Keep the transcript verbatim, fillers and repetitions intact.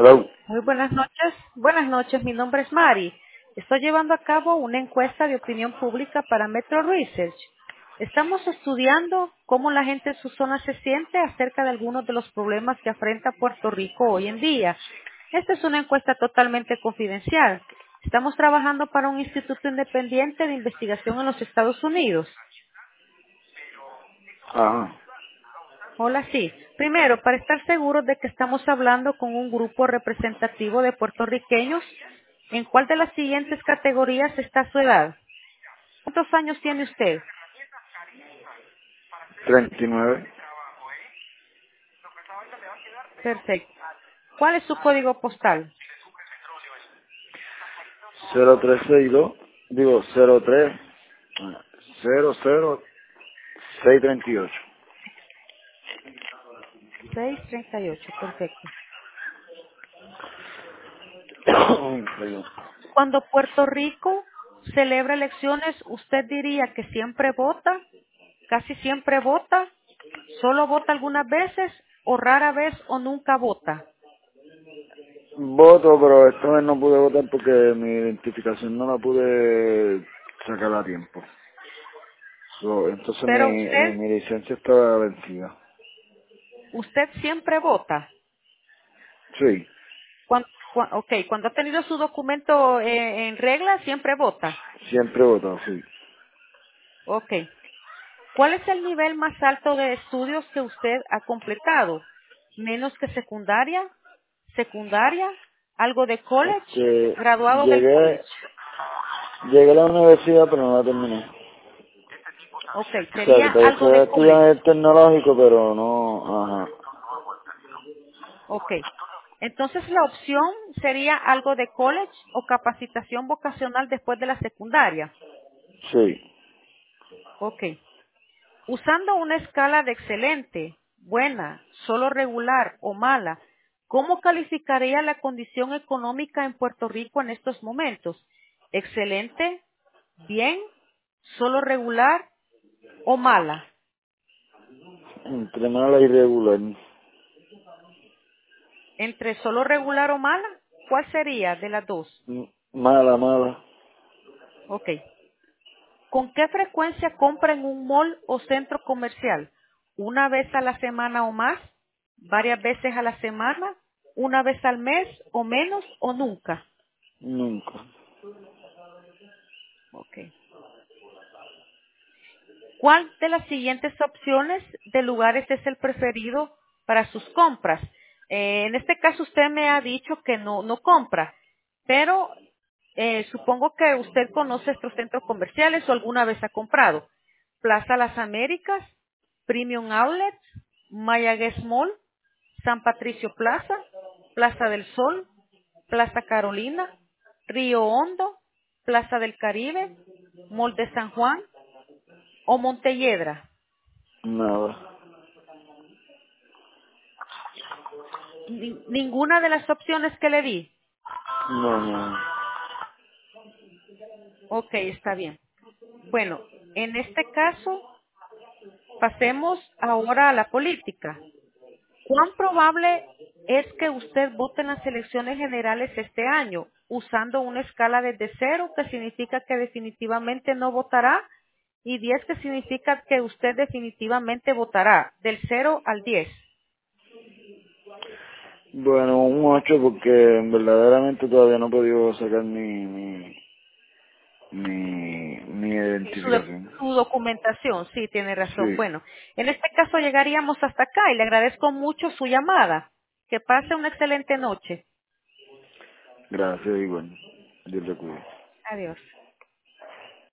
Hello. Muy buenas noches. Buenas noches, mi nombre es Mari. Estoy llevando a cabo una encuesta de opinión pública para Metro Research. Estamos estudiando cómo la gente en su zona se siente acerca de algunos de los problemas que afrenta Puerto Rico hoy en día. Esta es una encuesta totalmente confidencial. Estamos trabajando para un instituto independiente de investigación en los Estados Unidos. Ajá. Hola, sí. Primero, para estar seguros de que estamos hablando con un grupo representativo de puertorriqueños, ¿en cuál de las siguientes categorías está su edad? ¿Cuántos años tiene usted? treinta y nueve. Perfecto. ¿Cuál es su código postal? cero tres seis dos. Digo, cero tres. cero cero seis treinta y ocho. seiscientos treinta y ocho. Perfecto. Perdón. Cuando Puerto Rico celebra elecciones, ¿usted diría que siempre vota? ¿Casi siempre vota? ¿Solo vota algunas veces? ¿O rara vez o nunca vota? Voto, pero esta vez no pude votar porque mi identificación no la pude sacar a tiempo. So, entonces mi, Pero eh, usted, mi licencia estaba vencida. usted siempre vota. Sí, Cuando, ok, cuando ha tenido su documento eh, en regla, siempre vota. siempre he votado, sí. Ok. ¿Cuál es el nivel más alto de estudios que usted ha completado? ¿Menos que secundaria? ¿Secundaria? ¿Algo de college? Este, ¿Graduado del college? llegué, llegué a la universidad pero no la terminé. Ok, O sea, que sería todavía algo estoy de college. estudiando el tecnológico, pero no, ajá. Ok. Entonces la opción sería algo de college o capacitación vocacional después de la secundaria. Sí. Ok. Usando una escala de excelente, buena, solo regular o mala, ¿cómo calificaría la condición económica en Puerto Rico en estos momentos? ¿Excelente, bien, solo regular o mala? Entre mala y regular. ¿Entre solo regular o mala? ¿Cuál sería de las dos? M- Mala, mala. Ok. ¿Con qué frecuencia compra en un mall o centro comercial? ¿Una vez a la semana o más? ¿Varias veces a la semana? ¿Una vez al mes o menos o nunca? Nunca. Ok. ¿Cuál de las siguientes opciones de lugares es el preferido para sus compras? Eh, en este caso usted me ha dicho que no, no compra, pero eh, supongo que usted conoce estos centros comerciales o alguna vez ha comprado. Plaza Las Américas, Premium Outlet, Mayagüez Mall, San Patricio Plaza, Plaza del Sol, Plaza Carolina, Río Hondo, Plaza del Caribe, Mall de San Juan o Montelledra. Nada. Ni- ninguna de las opciones que le di. No, no. Ok, está bien. Bueno, en este caso, pasemos ahora a la política. ¿Cuán probable es que usted vote en las elecciones generales este año usando una escala desde cero, que significa que definitivamente no votará, y diez, que significa que usted definitivamente votará, del cero al diez? Bueno, un ocho porque verdaderamente todavía no he podido sacar mi, mi, mi, mi Su, de- identificación. su documentación, sí, tiene razón. Sí. Bueno, en este caso llegaríamos hasta acá y le agradezco mucho su llamada. Que pase una excelente noche. Gracias, igual. Dios te cuide. Adiós.